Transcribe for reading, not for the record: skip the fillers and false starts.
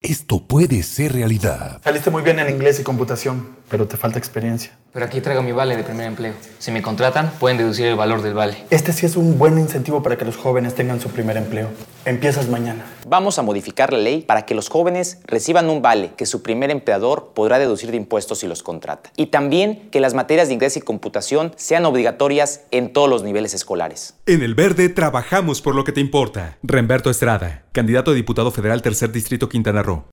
Esto puede ser realidad. Saliste muy bien en inglés y computación, pero te falta experiencia. Pero aquí traigo mi vale de primer empleo. Si me contratan, pueden deducir el valor del vale. Este sí es un buen incentivo para que los jóvenes tengan su primer empleo. Empiezas mañana. Vamos a modificar la ley para que los jóvenes reciban un vale que su primer empleador podrá deducir de impuestos si los contrata. Y también que las materias de inglés y computación sean obligatorias en todos los niveles escolares. En El Verde trabajamos por lo que te importa. Remberto Estrada, candidato a diputado federal, Tercer Distrito, Quintana Roo.